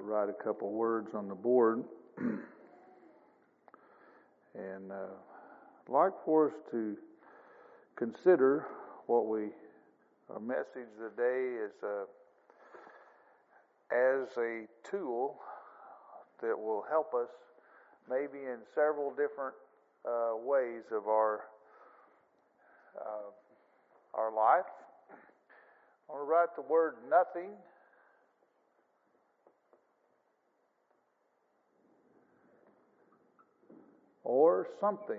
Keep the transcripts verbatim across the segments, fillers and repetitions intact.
write a couple words on the board. And uh, I'd like for us to consider what we, our message today is uh, as a tool that will help us maybe in several different uh, ways of our uh, our life. I want to write the word nothing. Or something.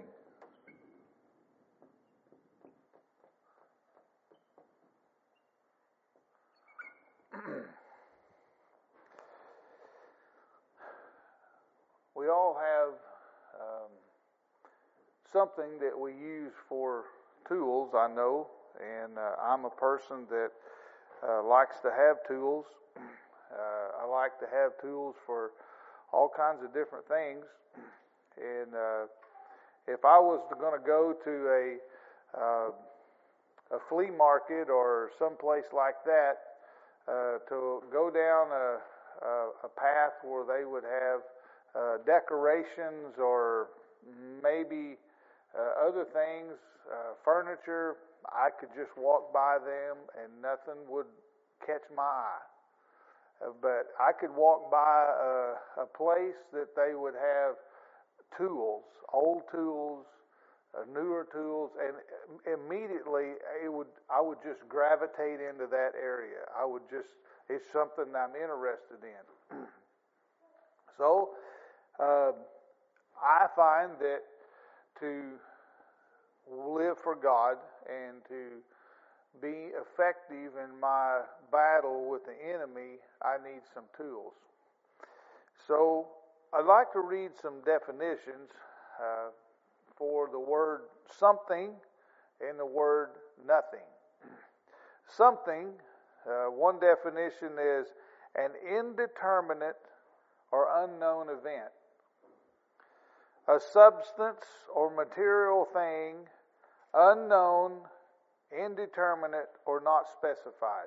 We all have um, something that we use for tools, I know, and uh, I'm a person that uh, likes to have tools. Uh, I like to have tools for all kinds of different things. And uh, if I was going to go to a uh, a flea market or someplace like that, uh, to go down a, a, a path where they would have uh, decorations or maybe uh, other things, uh, furniture, I could just walk by them and nothing would catch my eye. Uh, but I could walk by a, a place that they would have tools, old tools, uh, newer tools, and immediately it would I would just gravitate into that area. I would just, it's something I'm interested in. So uh, I find that to live for God and to be effective in my battle with the enemy, I need some tools. So I'd like to read some definitions uh, for the word something and the word nothing. Something, uh, one definition is an indeterminate or unknown event. A substance or material thing, unknown, indeterminate, or not specified.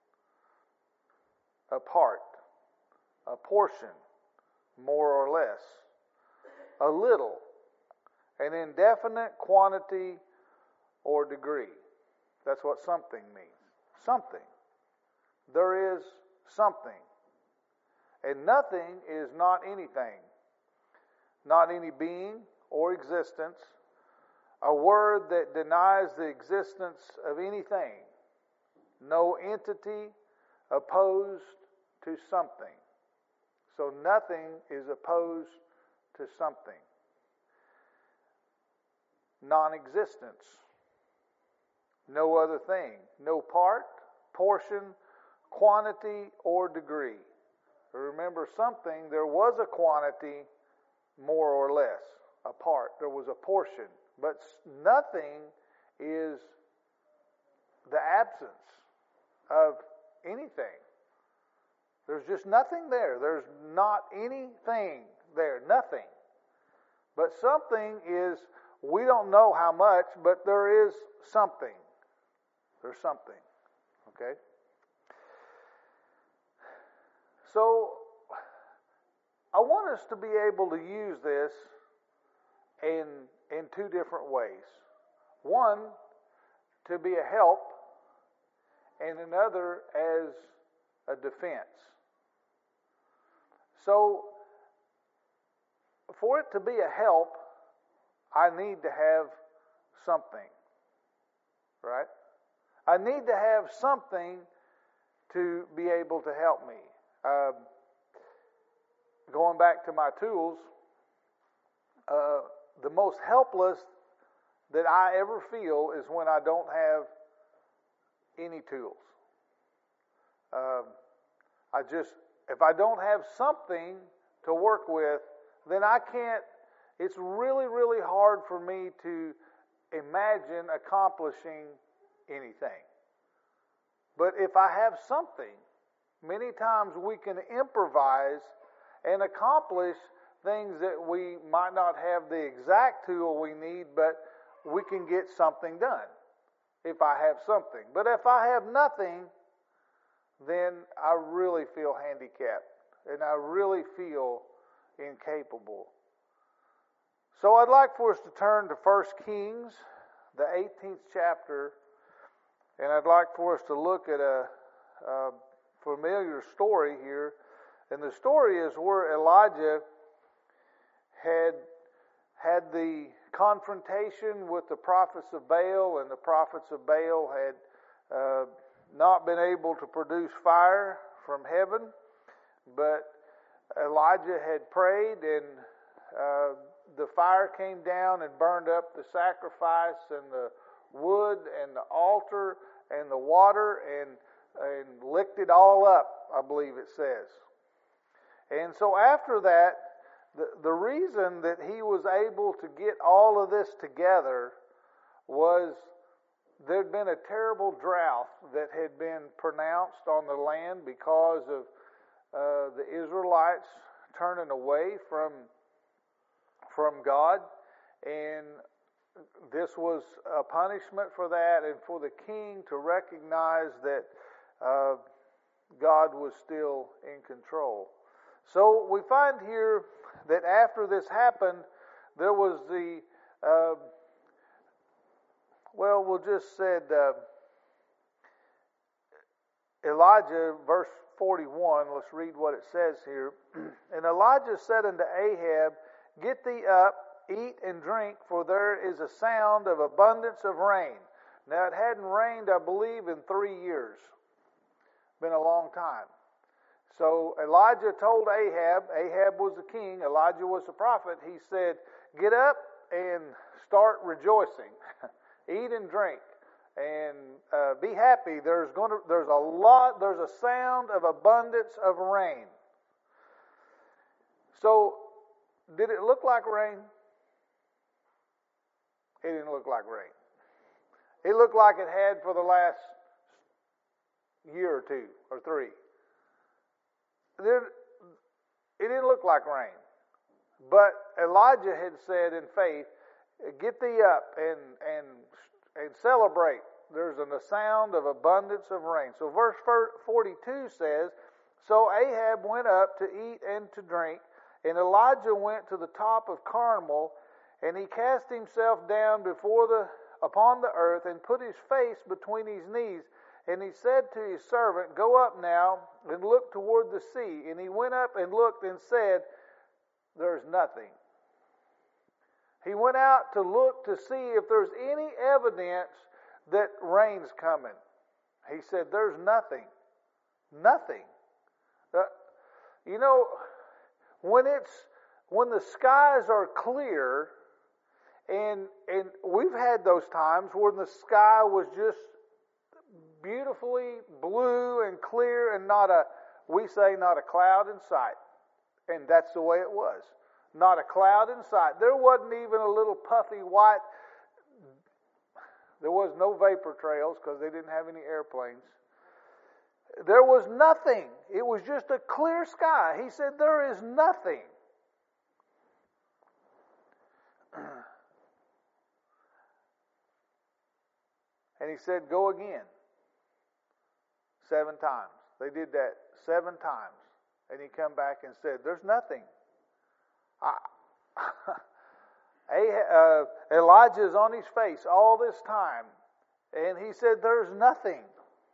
A part, a portion, more or less, a little, an indefinite quantity or degree. That's what something means. Something. There is something. And nothing is not anything. Not any being or existence. A word that denies the existence of anything. No entity opposed to something. So nothing is opposed to something. Non-existence. No other thing. No part, portion, quantity, or degree. Remember something, there was a quantity, more or less, a part. There was a portion. But nothing is the absence of anything. There's just nothing there. There's not anything there. Nothing. But something is, we don't know how much, but there is something. There's something. Okay? So, I want us to be able to use this in, in two different ways. One, to be a help, and another as a defense. So, for it to be a help, I need to have something, right? I need to have something to be able to help me. Um, going back to my tools, uh, the most helpless that I ever feel is when I don't have any tools. Um, I just, if I don't have something to work with, then I can't, it's really, really hard for me to imagine accomplishing anything. But if I have something, many times we can improvise and accomplish things that we might not have the exact tool we need, but we can get something done if I have something. But if I have nothing, then I really feel handicapped and I really feel incapable. So I'd like for us to turn to First Kings, the eighteenth chapter, and I'd like for us to look at a, a familiar story here. And the story is where Elijah had had the confrontation with the prophets of Baal, and the prophets of Baal had uh, not been able to produce fire from heaven, but Elijah had prayed, and uh, the fire came down and burned up the sacrifice and the wood and the altar and the water and, and licked it all up, I believe it says. And so after that, the, the reason that he was able to get all of this together was there'd been a terrible drought that had been pronounced on the land because of uh, the Israelites turning away from from God, and this was a punishment for that, and for the king to recognize that uh, God was still in control. So we find here that after this happened, there was the uh, well, we'll just said uh, Elijah, verse forty-one. Let's read what it says here. And Elijah said unto Ahab, Get thee up, eat and drink, for there is a sound of abundance of rain. Now it hadn't rained, I believe, in three years. Been a long time. So Elijah told Ahab, Ahab was the king, Elijah was the prophet. He said, get up and start rejoicing. Eat and drink and uh, be happy. There's going to, there's a lot, there's a sound of abundance of rain. So, did it look like rain? It didn't look like rain. It looked like it had for the last year or two or three. It didn't look like rain. But Elijah had said in faith, get thee up and and and celebrate. There's a sound of abundance of rain. So verse forty-two says, So Ahab went up to eat and to drink, and Elijah went to the top of Carmel, and he cast himself down before the upon the earth, and put his face between his knees. And he said to his servant, Go up now, and look toward the sea. And he went up and looked and said, There's nothing. He went out to look to see if there's any evidence that rain's coming. He said, There's nothing. Nothing. Uh, you know, when it's when the skies are clear, and and we've had those times when the sky was just beautifully blue and clear, and not a, we say, not a cloud in sight. And that's the way it was. Not a cloud in sight. There wasn't even a little puffy white. There was no vapor trails because they didn't have any airplanes. There was nothing. It was just a clear sky. He said, there is nothing. And he said, go again. Seven times. They did that seven times. And he come back and said, there's nothing. I, uh, Elijah is on his face all this time. And he said, there's nothing.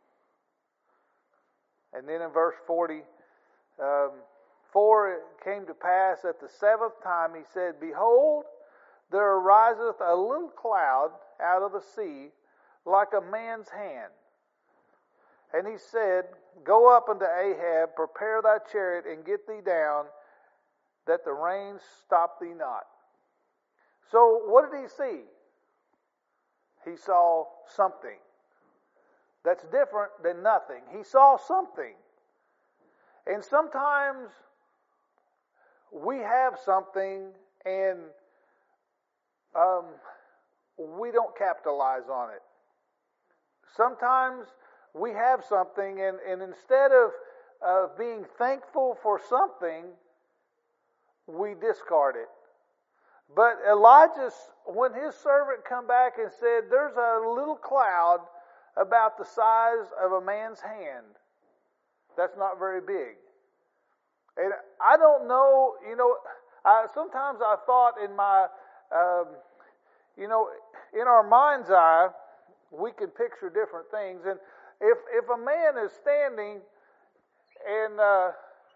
And then in verse forty, um, for it came to pass at the seventh time, he said, Behold, there ariseth a little cloud out of the sea, like a man's hand. And he said, Go up unto Ahab, prepare thy chariot, and get thee down, that the rain stop thee not. So what did he see? He saw something. That's different than nothing. He saw something. And sometimes we have something and um, we don't capitalize on it. Sometimes we have something, and, and instead of uh, being thankful for something, we discard it. But Elijah, when his servant come back and said, there's a little cloud about the size of a man's hand, that's not very big. And I don't know, you know, I, sometimes I thought in my, um, you know, in our mind's eye, we can picture different things. And if if a man is standing and uh,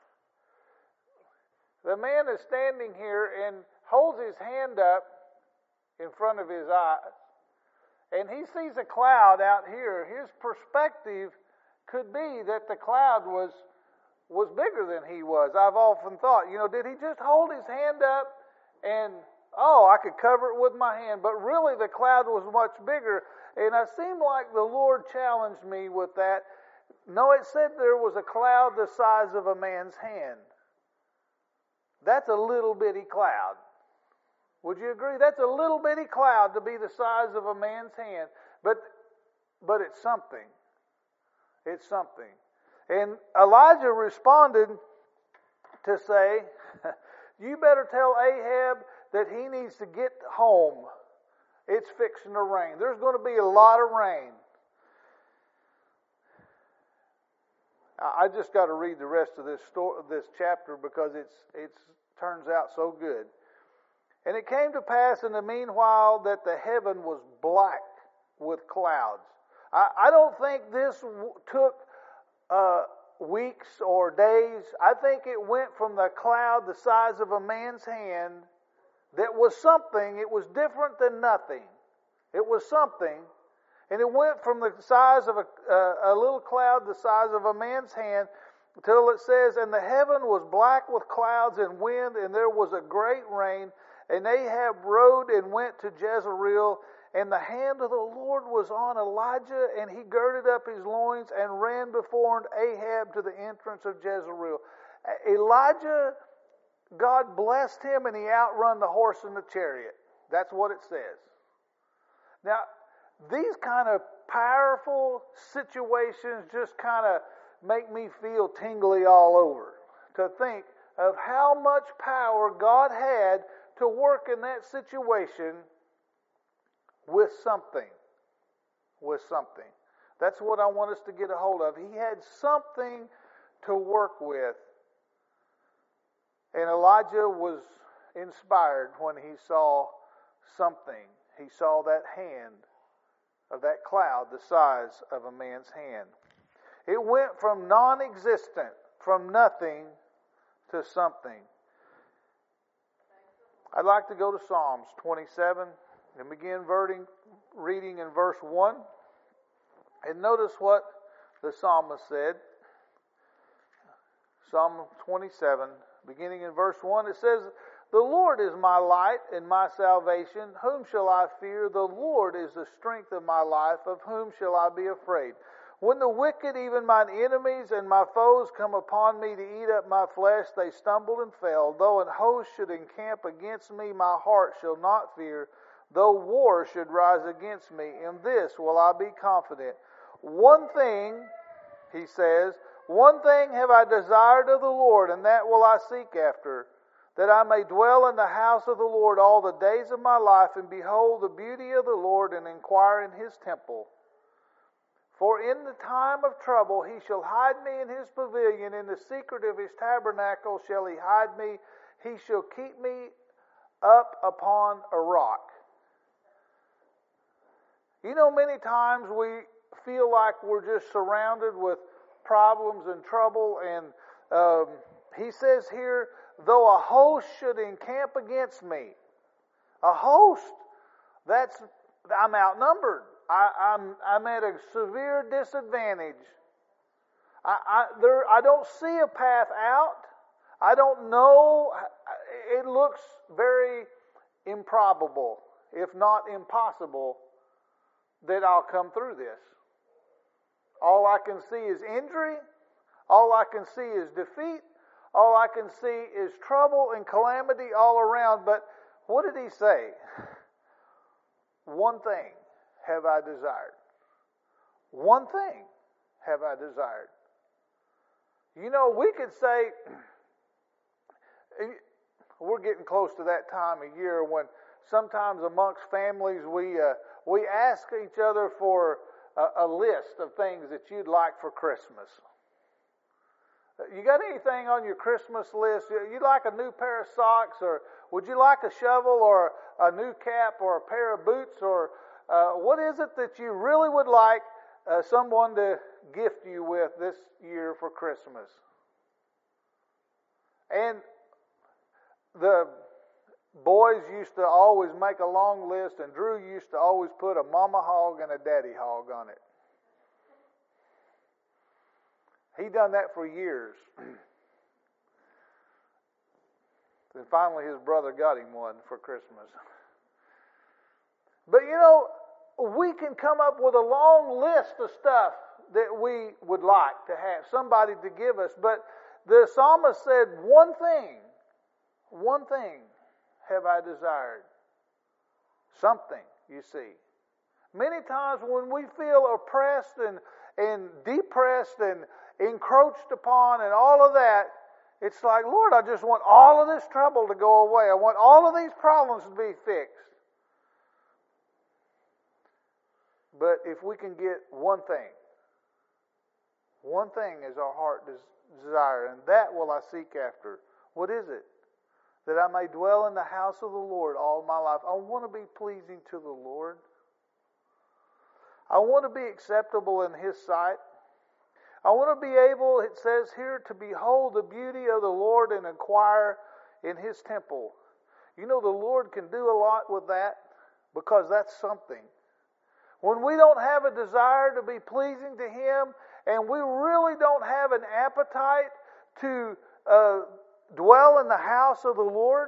the man is standing here and holds his hand up in front of his eyes, and he sees a cloud out here, his perspective could be that the cloud was was bigger than he was. I've often thought, you know, did he just hold his hand up and, oh, I could cover it with my hand, but really the cloud was much bigger. And it seemed like the Lord challenged me with that. No, it said there was a cloud the size of a man's hand. That's a little bitty cloud. Would you agree? That's a little bitty cloud to be the size of a man's hand. But but it's something. It's something. And Elijah responded to say, you better tell Ahab that he needs to get home. It's fixing to rain. There's going to be a lot of rain. I just got to read the rest of this story, this chapter, because it's it's turns out so good. And it came to pass in the meanwhile that the heaven was black with clouds. I, I don't think this w- took uh, weeks or days. I think it went from the cloud the size of a man's hand that was something. It was different than nothing. It was something. And it went from the size of a, uh, a little cloud the size of a man's hand until it says, and the heaven was black with clouds and wind, and there was a great rain. And Ahab rode and went to Jezreel, and the hand of the Lord was on Elijah, and he girded up his loins and ran before Ahab to the entrance of Jezreel. Elijah, God blessed him, and he outrun the horse and the chariot. That's what it says. Now, these kind of powerful situations just kind of make me feel tingly all over to think of how much power God had to work in that situation with something. With something. That's what I want us to get a hold of. He had something to work with. And Elijah was inspired when he saw something. He saw that hand of that cloud the size of a man's hand. It went from non-existent, from nothing, to something. I'd like to go to Psalms twenty-seven and begin reading in verse one. And notice what the psalmist said. Psalm twenty-seven, beginning in verse one, it says, the Lord is my light and my salvation. Whom shall I fear? The Lord is the strength of my life. Of whom shall I be afraid? When the wicked, even mine enemies and my foes, come upon me to eat up my flesh, they stumbled and fell. Though an host should encamp against me, my heart shall not fear. Though war should rise against me, in this will I be confident. One thing, he says, one thing have I desired of the Lord, and that will I seek after, that I may dwell in the house of the Lord all the days of my life, and behold the beauty of the Lord, and inquire in his temple. For in the time of trouble he shall hide me in his pavilion, in the secret of his tabernacle shall he hide me. He shall keep me up upon a rock. You know, many times we feel like we're just surrounded with problems and trouble, and um, he says here, though a host should encamp against me. A host, that's, I'm outnumbered. I, I'm I'm at a severe disadvantage. I, I there I don't see a path out. I don't know. It looks very improbable, if not impossible, that I'll come through this. All I can see is injury. All I can see is defeat. All I can see is trouble and calamity all around. But what did he say? One thing have I desired. One thing have I desired. You know, we could say, we're getting close to that time of year when sometimes amongst families we uh, we ask each other for a, a list of things that you'd like for Christmas. You got anything on your Christmas list? You like a new pair of socks, or would you like a shovel, or a new cap, or a pair of boots, or uh, what is it that you really would like uh, someone to gift you with this year for Christmas? And the boys used to always make a long list, and Drew used to always put a mama hog and a daddy hog on it. He done that for years. Then finally his brother got him one for Christmas. But you know, we can come up with a long list of stuff that we would like to have, somebody to give us. But the psalmist said, one thing, one thing have I desired. Something, you see. Many times when we feel oppressed and, and depressed and encroached upon and all of that, it's like, Lord, I just want all of this trouble to go away. I want all of these problems to be fixed. But if we can get one thing, one thing is our heart desire, and that will I seek after. What is it? That I may dwell in the house of the Lord all my life. I want to be pleasing to the Lord. I want to be acceptable in His sight. I want to be able, it says here, to behold the beauty of the Lord and inquire in His temple. You know, the Lord can do a lot with that, because that's something. When we don't have a desire to be pleasing to Him, and we really don't have an appetite to uh, dwell in the house of the Lord,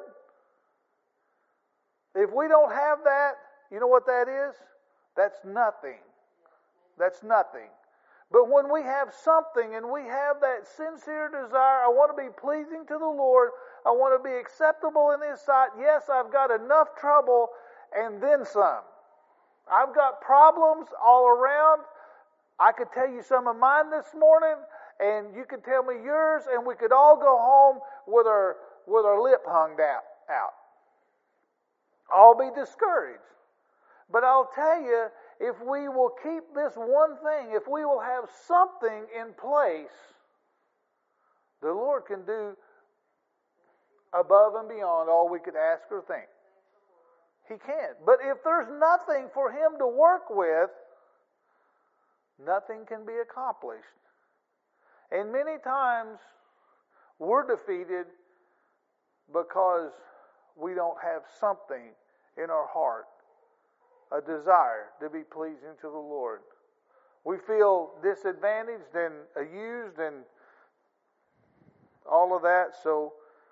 if we don't have that, you know what that is? That's nothing. That's nothing. But when we have something and we have that sincere desire, I want to be pleasing to the Lord, I want to be acceptable in His sight. Yes, I've got enough trouble and then some. I've got problems all around. I could tell you some of mine this morning, and you could tell me yours, and we could all go home with our with our lip hung out. out. All be discouraged. But I'll tell you, if we will keep this one thing, if we will have something in place, the Lord can do above and beyond all we could ask or think. He can. But if there's nothing for Him to work with, nothing can be accomplished. And many times we're defeated because we don't have something in our heart, a desire to be pleasing to the Lord. We feel disadvantaged and used and all of that, so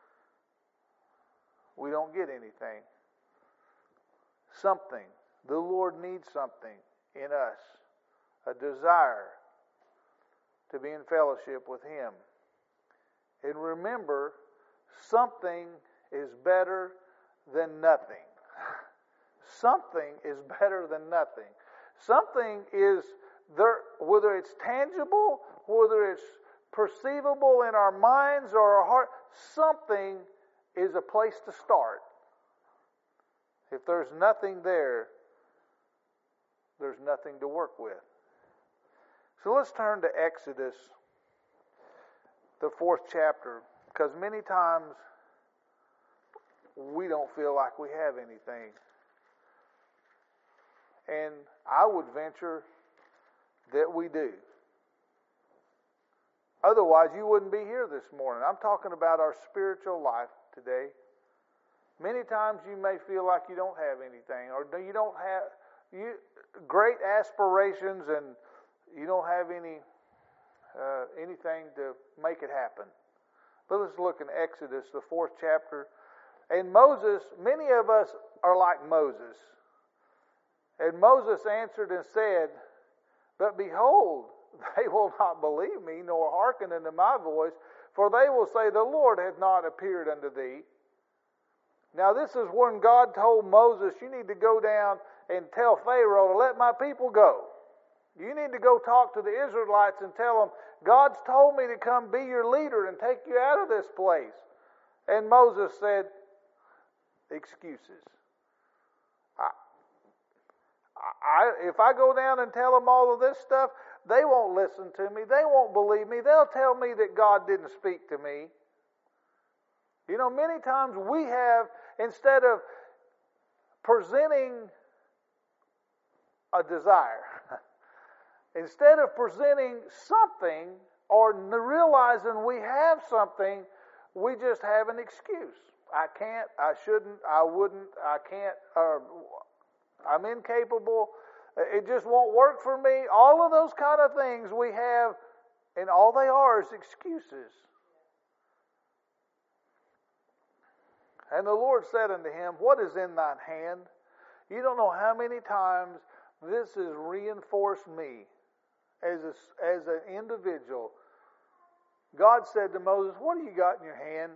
we don't get anything. Something. The Lord needs something in us, a desire to be in fellowship with Him. And remember, something is better than nothing. Something is better than nothing. Something is there, whether it's tangible, whether it's perceivable in our minds or our heart, something is a place to start. If there's nothing there, there's nothing to work with. So let's turn to Exodus, the fourth chapter, because many times we don't feel like we have anything. And I would venture that we do. Otherwise, you wouldn't be here this morning. I'm talking about our spiritual life today. Many times you may feel like you don't have anything, or you don't have you great aspirations, and you don't have any uh, anything to make it happen. But let's look in Exodus, the fourth chapter. And Moses, many of us are like Moses. And Moses answered and said, "But behold, they will not believe me, nor hearken unto my voice, for they will say, the Lord hath not appeared unto thee." Now this is when God told Moses, you need to go down and tell Pharaoh to let my people go. You need to go talk to the Israelites and tell them, God's told me to come be your leader and take you out of this place. And Moses said, excuses. I, I, if I go down and tell them all of this stuff, they won't listen to me. They won't believe me. They'll tell me that God didn't speak to me. You know, many times we have, instead of presenting a desire, instead of presenting something or realizing we have something, we just have an excuse. I can't, I shouldn't, I wouldn't, I can't, uh, I'm incapable, it just won't work for me. All of those kind of things we have, and all they are is excuses. And the Lord said unto him, what is in thine hand? You don't know how many times this has reinforced me as a, as an individual. God said to Moses, what do you got in your hand?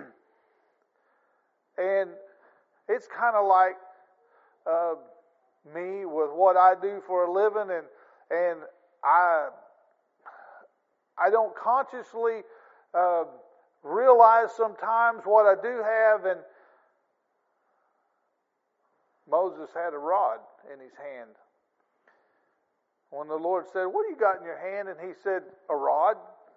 And it's kind of like uh, me with what I do for a living, and and I I don't consciously uh, realize sometimes what I do have. And Moses had a rod in his hand. When the Lord said, what do you got in your hand? And he said, a rod.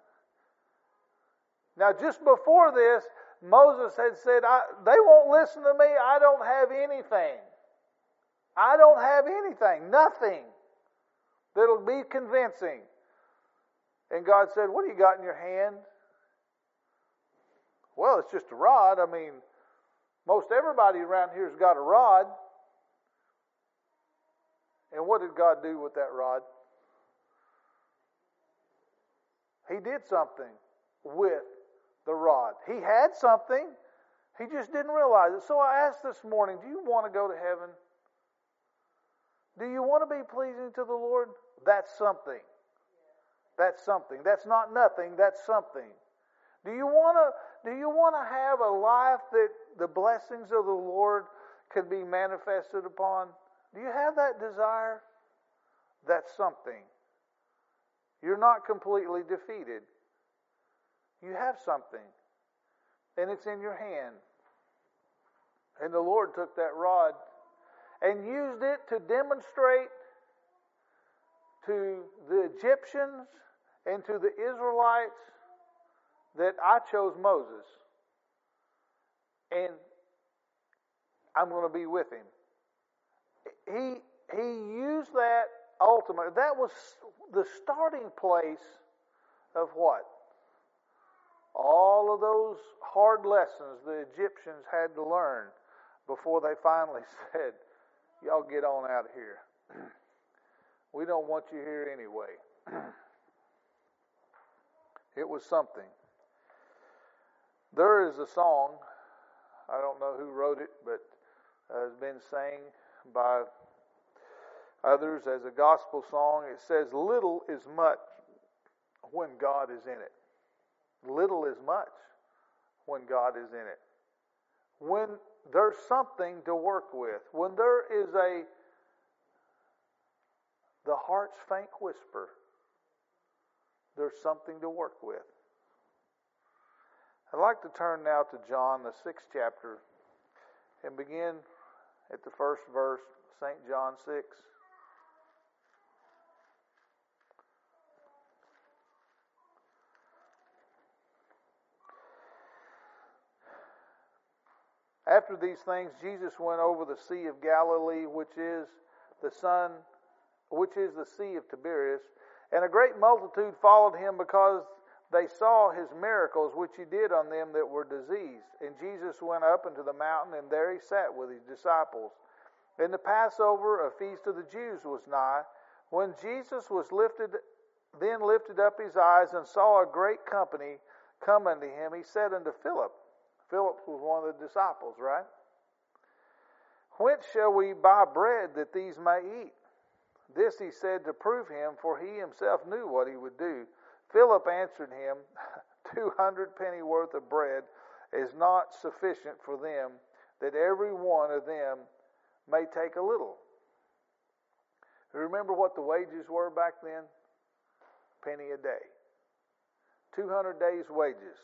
Now, just before this, Moses had said, I, they won't listen to me. I don't have anything. I don't have anything. Nothing that'll be convincing. And God said, what do you got in your hand? Well, it's just a rod. I mean, most everybody around here has got a rod. And what did God do with that rod? He did something with the rod. He had something. He just didn't realize it. So I asked this morning, do you want to go to heaven? Do you want to be pleasing to the Lord? That's something. That's something. That's not nothing. That's something. Do you want to do you want to have a life that the blessings of the Lord can be manifested upon? Do you have that desire? That's something. You're not completely defeated. You have something. And it's in your hand. And the Lord took that rod and used it to demonstrate to the Egyptians and to the Israelites that I chose Moses. And I'm going to be with him. He he used that ultimately. That was the starting place of what? All of those hard lessons the Egyptians had to learn before they finally said, y'all get on out of here. We don't want you here anyway. It was something. There is a song, I don't know who wrote it, but uh, has been sang by others as a gospel song. It says, little is much when God is in it. Little is much when God is in it. When there's something to work with, when there is a the heart's faint whisper, there's something to work with. I'd like to turn now to John, the sixth chapter, and begin at the first verse, Saint John six. After these things, Jesus went over the Sea of Galilee, which is the Son, which is the Sea of Tiberias, and a great multitude followed him because they saw his miracles which he did on them that were diseased. And Jesus went up into the mountain, and there he sat with his disciples. And the Passover, a feast of the Jews, was nigh. When Jesus was lifted, then lifted up his eyes and saw a great company come unto him, he said unto Philip, Philip was one of the disciples, right? Whence shall we buy bread that these may eat? This he said to prove him, for he himself knew what he would do. Philip answered him, Two hundred penny worth of bread is not sufficient for them, that every one of them may take a little. Remember what the wages were back then? Penny a day. Two hundred days' wages.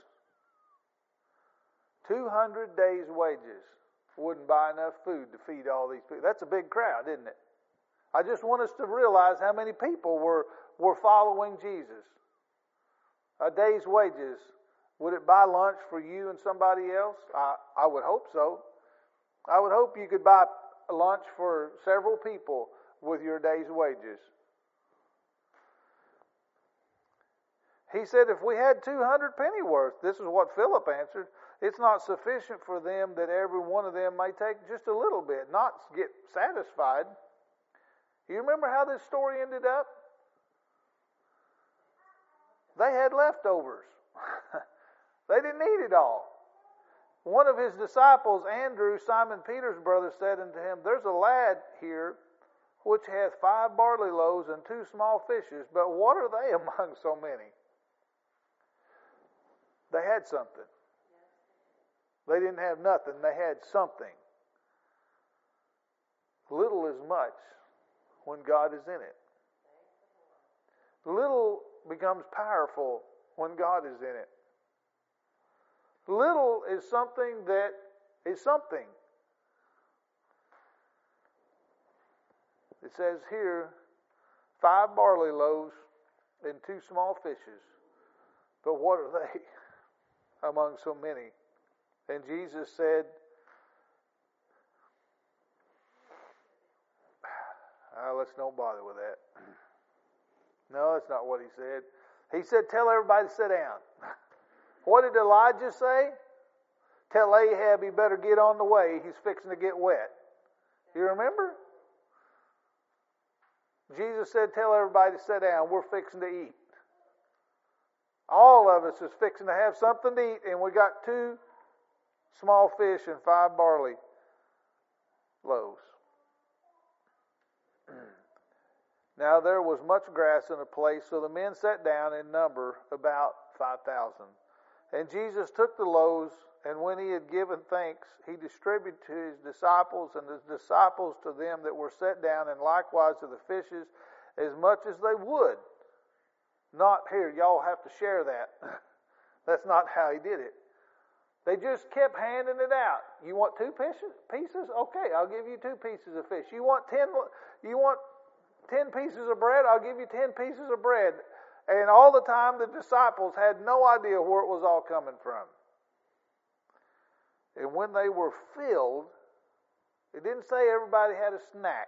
Two hundred days' wages wouldn't buy enough food to feed all these people. That's a big crowd, isn't it? I just want us to realize how many people were, were following Jesus. A day's wages. Would it buy lunch for you and somebody else? I, I would hope so. I would hope you could buy lunch for several people with your day's wages. He said, if we had two hundred pennyworth, this is what Philip answered, it's not sufficient for them that every one of them may take just a little bit, not get satisfied. You remember how this story ended up? They had leftovers. They didn't eat it all. One of his disciples, Andrew, Simon Peter's brother, said unto him, there's a lad here which hath five barley loaves and two small fishes, but what are they among so many? They had something. They didn't have nothing. They had something. Little is much when God is in it. Little becomes powerful when God is in it. Little is something that is something. It says here, five barley loaves and two small fishes. But what are they among so many? And Jesus said, oh, let's don't bother with that. No, that's not what he said. He said, tell everybody to sit down. What did Elijah say? Tell Ahab he better get on the way. He's fixing to get wet. You remember? Jesus said, tell everybody to sit down. We're fixing to eat. All of us is fixing to have something to eat, and we got two small fish and five barley loaves. Now there was much grass in the place, so the men sat down in number about five thousand. And Jesus took the loaves, and when he had given thanks, he distributed to his disciples, and his disciples to them that were set down, and likewise to the fishes, as much as they would. Not, here, y'all have to share that. That's not how he did it. They just kept handing it out. You want two pieces? Pieces? Okay, I'll give you two pieces of fish. You want ten? You want ten pieces of bread? I'll give you ten pieces of bread. And all the time, the disciples had no idea where it was all coming from. And when they were filled, it didn't say everybody had a snack.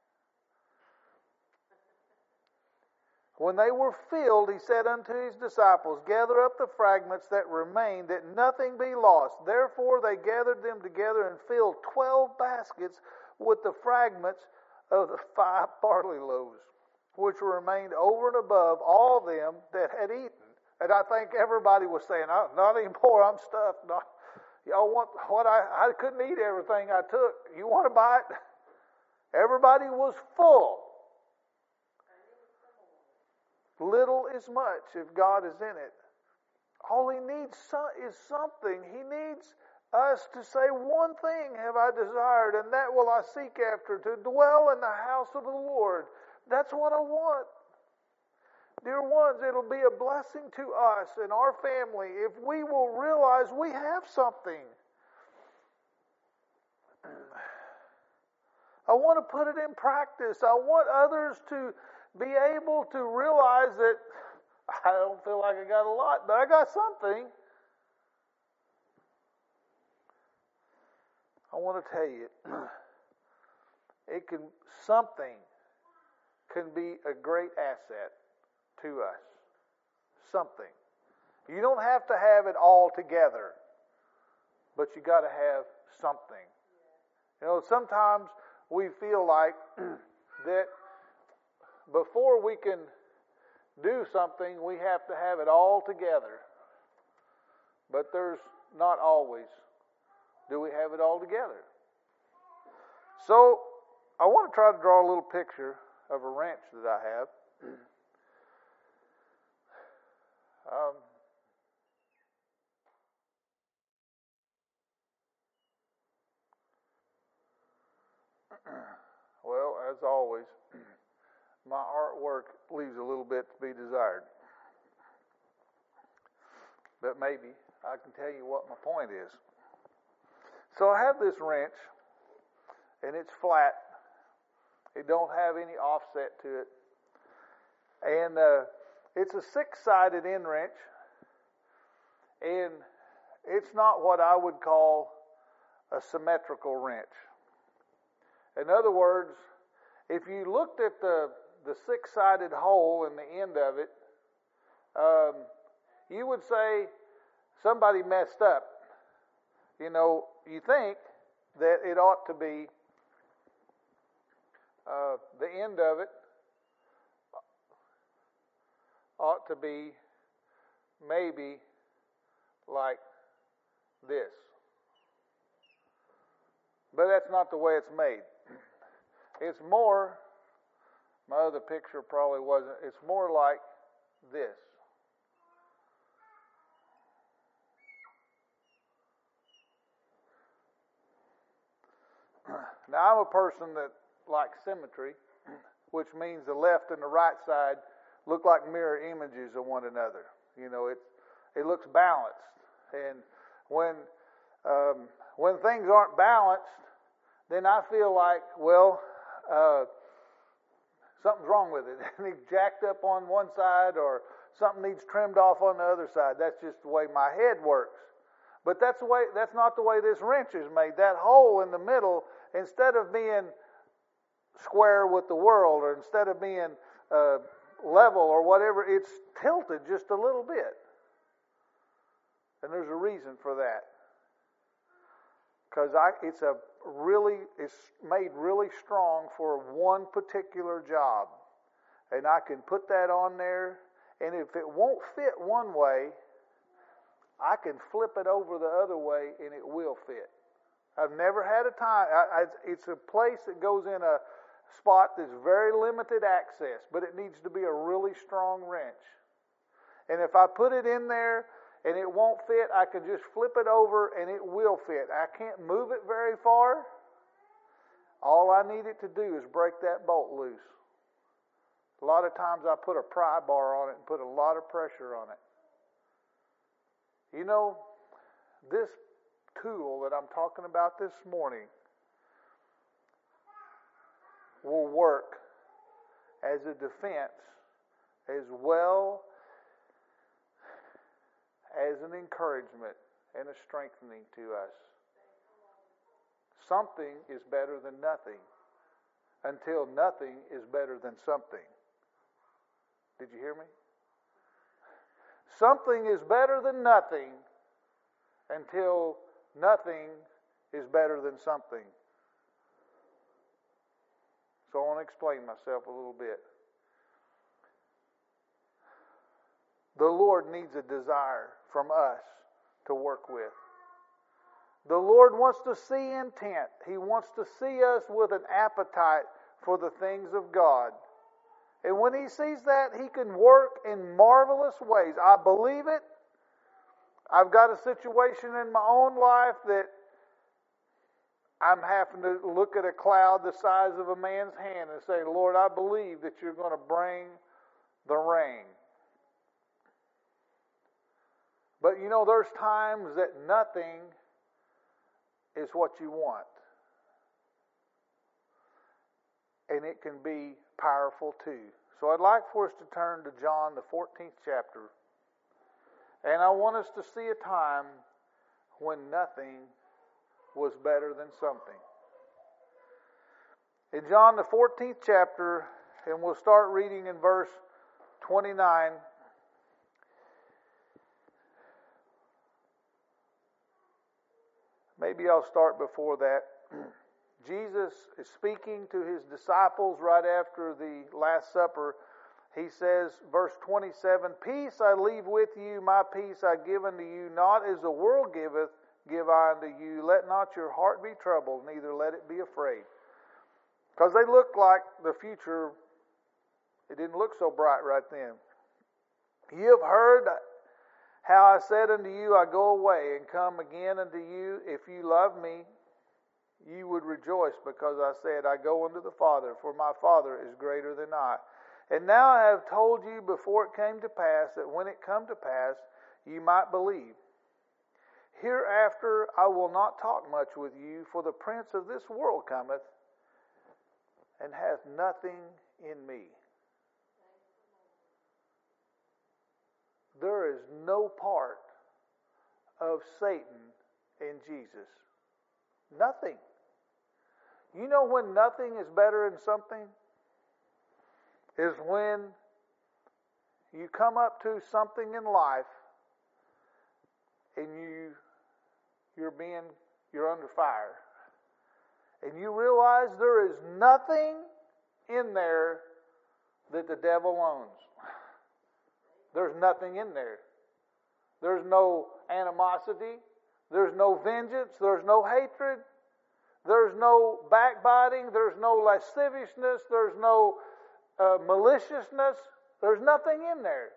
When they were filled, he said unto his disciples, gather up the fragments that remain, that nothing be lost. Therefore they gathered them together and filled twelve baskets with the fragments of the five barley loaves, which remained over and above all them that had eaten. And I think everybody was saying, oh, not anymore, I'm stuffed. Not, y'all want what I, I couldn't eat everything I took. You want to buy it? Everybody was full. Little is much if God is in it. All he needs is something. He needs us to say, one thing have I desired, and that will I seek after, to dwell in the house of the Lord. That's what I want. Dear ones, it'll be a blessing to us and our family if we will realize we have something. I want to put it in practice. I want others to be able to realize that I don't feel like I got a lot, but I got something. I want to tell you, it can something can be a great asset to us. Something. You don't have to have it all together, but you got to have something. You know, sometimes we feel like that before we can do something, we have to have it all together. But there's not always do we have it all together. So I want to try to draw a little picture of a wrench that I have. Um, well, as always, my artwork leaves a little bit to be desired. But maybe I can tell you what my point is. So I have this wrench, and it's flat, It don't have any offset to it. And uh, it's a six-sided end wrench. And it's not what I would call a symmetrical wrench. In other words, if you looked at the, the six-sided hole in the end of it, um, you would say somebody messed up. You know, you think that it ought to be, uh, the end of it ought to be maybe like this. But that's not the way it's made. It's more, my other picture probably wasn't, it's more like this. Now, I'm a person that likes symmetry, which means the left and the right side look like mirror images of one another. You know, it it looks balanced. And when um, when things aren't balanced, then I feel like, well, uh, something's wrong with it. It needs jacked up on one side, or something needs trimmed off on the other side. That's just the way my head works. But that's the way. That's not the way this wrench is made. That hole in the middle, instead of being square with the world, or instead of being uh, level or whatever, it's tilted just a little bit. And there's a reason for that. Because I, it's a really, it's made really strong for one particular job. And I can put that on there, and if it won't fit one way, I can flip it over the other way and it will fit. I've never had a time, I, I, it's a place that goes in a spot that's very limited access, but it needs to be a really strong wrench. And if I put it in there and it won't fit, I can just flip it over and it will fit. I can't move it very far. All I need it to do is break that bolt loose. A lot of times I put a pry bar on it and put a lot of pressure on it. You know, this tool that I'm talking about this morning will work as a defense as well as an encouragement and a strengthening to us. Something is better than nothing until nothing is better than something. Did you hear me? Something is better than nothing until nothing is better than something. So I want to explain myself a little bit. The Lord needs a desire from us to work with. The Lord wants to see intent. He wants to see us with an appetite for the things of God. And when He sees that, He can work in marvelous ways. I believe it. I've got a situation in my own life that I'm having to look at a cloud the size of a man's hand and say, Lord, I believe that you're going to bring the rain. But you know, there's times that nothing is what you want. And it can be powerful too. So I'd like for us to turn to John, the fourteenth chapter. And I want us to see a time when nothing was better than something. In John, the fourteenth chapter, and we'll start reading in verse twenty-nine. Maybe I'll start before that. Jesus is speaking to His disciples right after the Last Supper. He says, verse twenty-seven, Peace I leave with you, my peace I give unto you, not as the world giveth, give I unto you. Let not your heart be troubled, neither let it be afraid. Because they looked like the future, it didn't look so bright right then. You have heard how I said unto you, I go away and come again unto you. If you love me, you would rejoice, because I said, I go unto the Father, for my Father is greater than I. And now I have told you before it came to pass, that when it come to pass, you might believe. Hereafter I will not talk much with you, for the prince of this world cometh, and hath nothing in me. There is no part of Satan in Jesus. Nothing. You know when nothing is better than something? Is when you come up to something in life and you you're being you're under fire. And you realize there is nothing in there that the devil owns. There's nothing in there. There's no animosity. There's no vengeance. There's no hatred. There's no backbiting. There's no lasciviousness. There's no uh, maliciousness. There's nothing in there.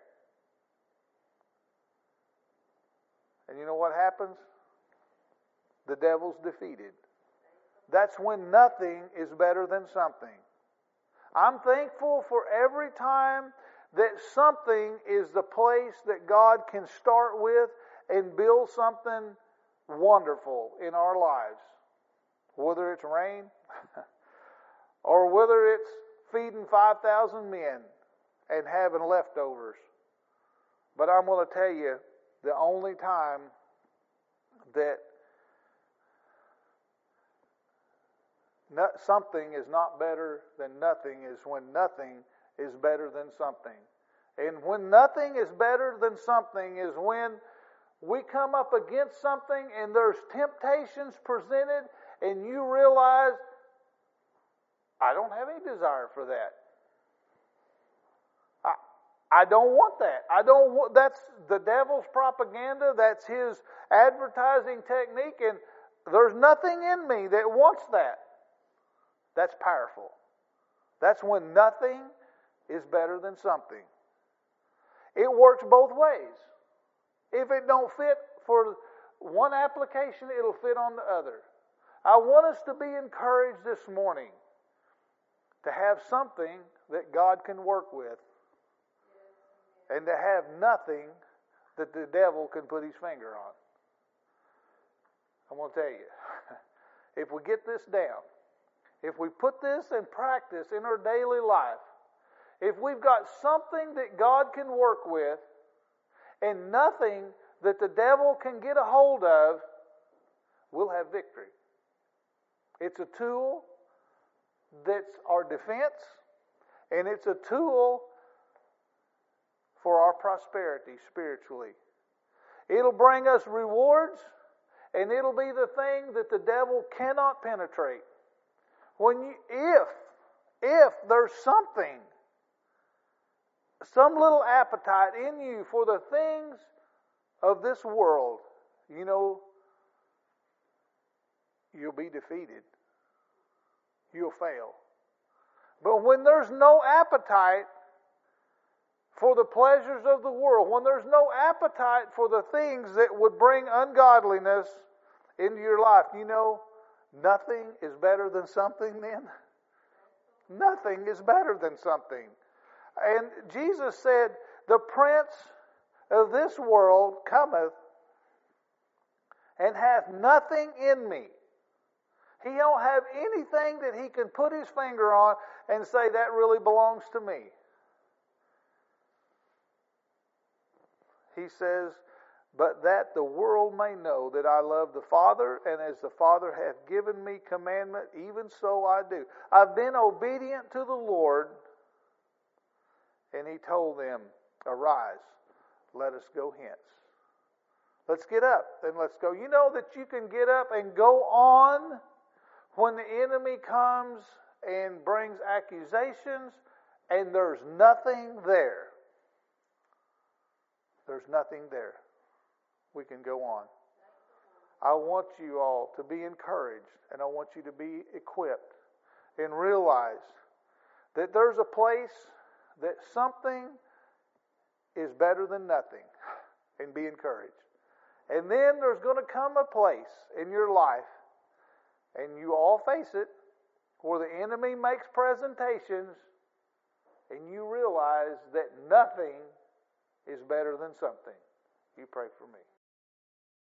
And you know what happens? The devil's defeated. That's when nothing is better than something. I'm thankful for every time that something is the place that God can start with and build something wonderful in our lives. Whether it's rain or whether it's feeding five thousand men and having leftovers. But I'm going to tell you, the only time that Not, something is not better than nothing is when nothing is better than something. And when nothing is better than something is when we come up against something and there's temptations presented and you realize, I don't have any desire for that. I, I don't want that. I don't want, that's the devil's propaganda. That's his advertising technique. And there's nothing in me that wants that. That's powerful. That's when nothing is better than something. It works both ways. If it don't fit for one application, it'll fit on the other. I want us to be encouraged this morning to have something that God can work with and to have nothing that the devil can put his finger on. I'm going to tell you, if we get this down, if we put this in practice in our daily life, if we've got something that God can work with and nothing that the devil can get a hold of, we'll have victory. It's a tool that's our defense, and it's a tool for our prosperity spiritually. It'll bring us rewards, and it'll be the thing that the devil cannot penetrate. When you, if, if there's something, some little appetite in you for the things of this world, you know, you'll be defeated. You'll fail. But when there's no appetite for the pleasures of the world, when there's no appetite for the things that would bring ungodliness into your life, you know, nothing is better than something then. Nothing is better than something. And Jesus said, the prince of this world cometh and hath nothing in me. He don't have anything that he can put his finger on and say that really belongs to me. He says, but that the world may know that I love the Father, and as the Father hath given me commandment, even so I do. I've been obedient to the Lord, and he told them, arise, let us go hence. Let's get up and let's go. You know that you can get up and go on when the enemy comes and brings accusations, and there's nothing there. There's nothing there. We can go on. I want you all to be encouraged, and I want you to be equipped and realize that there's a place that something is better than nothing, and be encouraged. And then there's going to come a place in your life, and you all face it, where the enemy makes presentations, and you realize that nothing is better than something. You pray for me.